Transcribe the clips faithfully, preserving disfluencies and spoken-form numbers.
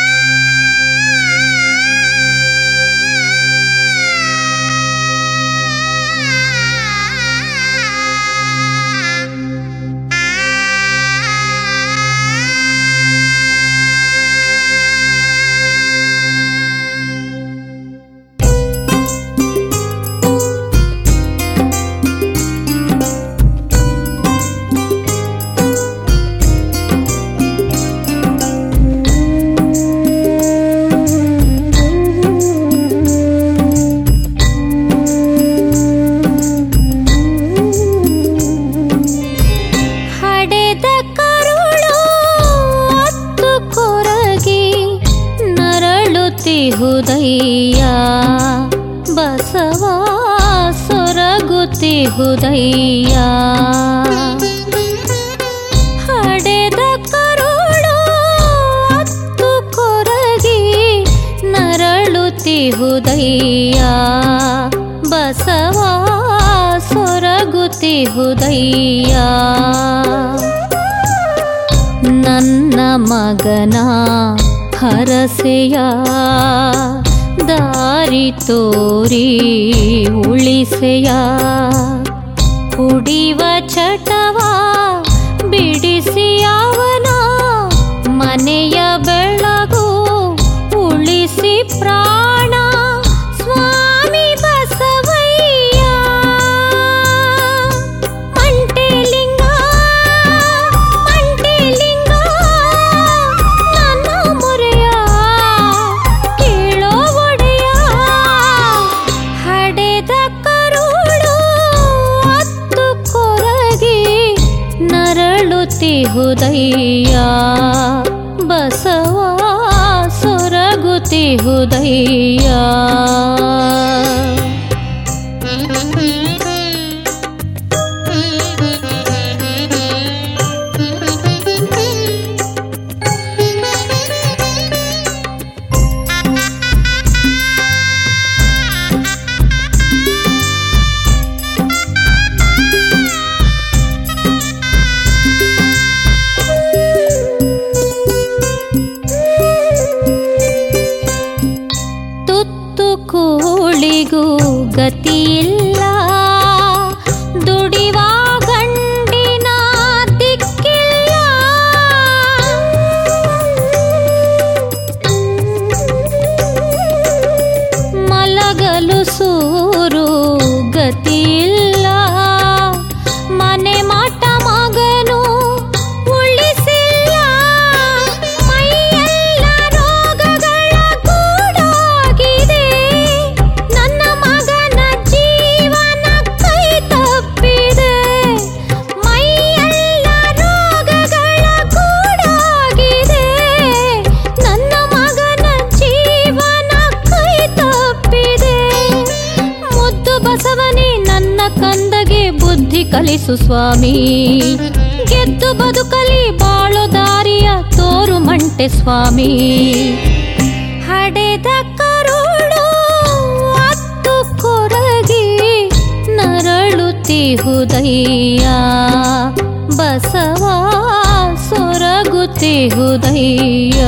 ಹುದಯ್ಯ ಬಸವ ಸೊರಗುತ್ತಿ ಹುದಯ್ಯ ಹಡೆದ ಕರುಳು ಅತ್ತು ಕೊರಗಿ ನರಳುತ್ತಿ ಹುದಯ್ಯ ಬಸವ ಸೊರಗುತ್ತಿ ಹುದಯ್ಯ ನನ್ನ ಮಗನ ಹರಸೆಯ ದಾರಿ ತೋರಿ ಉಳಿಸೆಯ ಕುಡಿವ ಚಟವ ಬಿಡಿಸಿ ಅವನ ಮನೆಯ ಬೆಳಗು ಉಳಿಸಿ ಪ್ರಾಣ ಸ್ವಾಮಿ ಬಸವಯ್ಯ ಮಂಟೆಲಿಂಗ ಮಂಟೆಲಿಂಗ ನನ್ನ ಮೊರೆಯ ಕೇಳೋ ಒಡೆಯ ಹಡೆದ ಕರುಳು ಅತ್ತು ಕೊರಗಿ ನರಳುತ್ತಿ ಹುದಯ್ಯ ಬಸವ ಸೊರಗುತ್ತಿ ಹುದಯ್ಯ ಕೂಳಿಗೂ ಗತಿಯಿಲ್ಲ ದುಡಿವ ಗಂಡಿನ ದಿಕ್ಕಿಲ್ಲ ಮಲಗಲು ಸೂರು ಗತಿಯಿಲ್ಲ ಮನೆ ಮಾಟ ಮಗನು ಉಳಿಸಿಲ್ಲ ಮೈಯೆಲ್ಲ ರೋಗಗಳ ಗೂಡಾಗಿದೆ ನನ್ನ ಮಗನ ಜೀವನ ಕೈ ತಪ್ಪಿದೆ ಮೈಯೆಲ್ಲ ರೋಗಗಳ ಗೂಡಾಗಿದೆ ನನ್ನ ಮಗನ ಜೀವನ ಕೈ ತಪ್ಪಿದೆ ಮುದ್ದು ಬಸವನೇ ನನ್ನ ಕಂದಗೆ ಬುದ್ಧಿ ಕಲಿಸು ಸ್ವಾಮಿ ಗೆದ್ದು ಬದುಕಲಿ ಬಾಳೋ ದಾರಿಯ ತೋರು ಮಂಟೆ ಸ್ವಾಮಿ ಹಡೆದ ಕರುಳು ಅತ್ತು ಕೊರಗಿ ನರಳುತ್ತಿ ಹುದಯ್ಯ ಬಸವ ಸೊರಗುತ್ತಿ ಹುದಯ್ಯ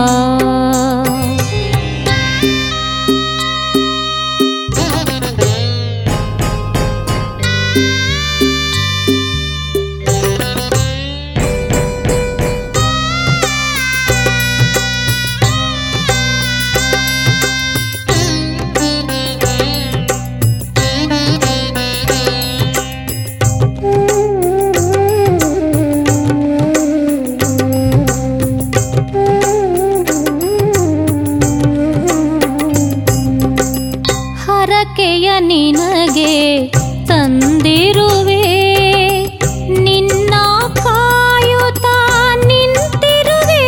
ಹರಕೆಯ ನಿನಗೆ ತಂದಿರುವೆ ನಿನ್ನ ಕಾಯುತ್ತಾ ನಿಂತಿರುವೆ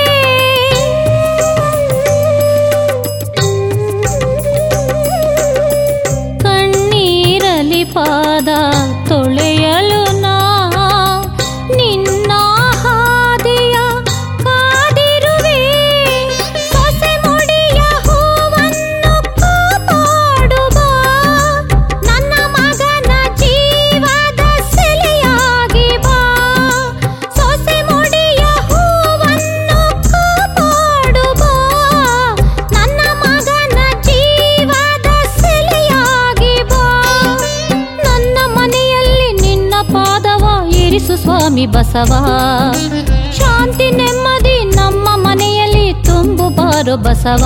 ಕಣ್ಣೀರಲಿ ಪಾದ ತೊಳೆಯಲು ನಾ ನಿನ್ನ ಹಾದಿಯ ಕಾದಿರುವೆ ಸೊಸೆ ಮುಡಿಯ ಹೂವನ್ನು ಕಾಪಾಡುವ ನನ್ನ ಮಗ ಸ್ವಾಮಿ ಬಸವ. ಶಾಂತಿ ನೆಮ್ಮದಿ ನಮ್ಮ ಮನೆಯಲ್ಲಿ ತುಂಬು ಬಾರೋ ಬಸವ.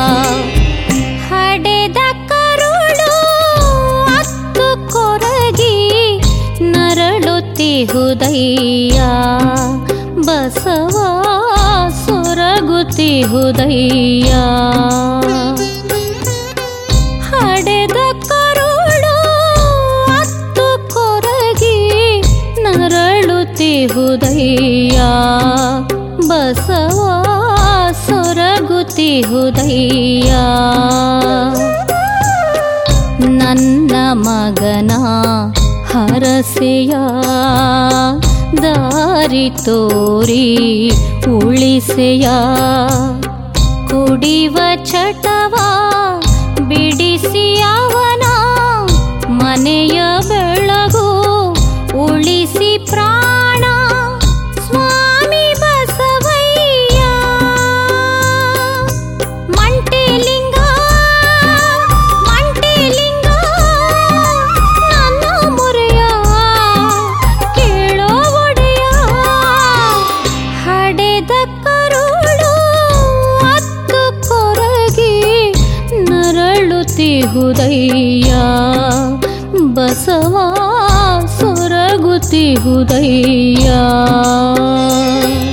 ಹಡೆದ ಕರುಳು ಅತ್ತು ಕೊರಗಿ ನರಳುತ್ತಿಹುದಯ್ಯ ಬಸವ ಸೊರಗುತ್ತಿಹುದಯ್ಯ. ಹಡೆದ ಕರುಳು ಅತ್ತು ಕೊರಗಿ ನರಳುತ್ತಿಹುದಯ್ಯ ಬಸವ ಸೊರಗುತ್ತಿಹುದಯ್ಯ. ನನ್ನ ಮಗನ ಹರಸೆಯ ದಾರಿ ತೋರಿ ಉಳಿಸೆಯ. ಕುಡಿವ ಚಟವ ಬಿಡಿಸಿ ಅವನ ಮನೆಯ ಬೆಳಗು ಉಳಿಸಿ ಪ್ರಾಣ ಸ್ವಾಮಿ ಬಸವಯ್ಯ. ಮಂಟೆಲಿಂಗ ಮಂಟೆಲಿಂಗ ನನ್ನ ಮೊರೆಯ ಕೇಳೋ ಒಡೆಯ. ಹಡೆದ ಕರುಳು ಅತ್ತು ಕೊರಗಿ ನರಳುತ್ತಿಹುದಯ್ಯ ಬಸವ ಸೊರಗುತ್ತಿಹುದಯ್ಯ.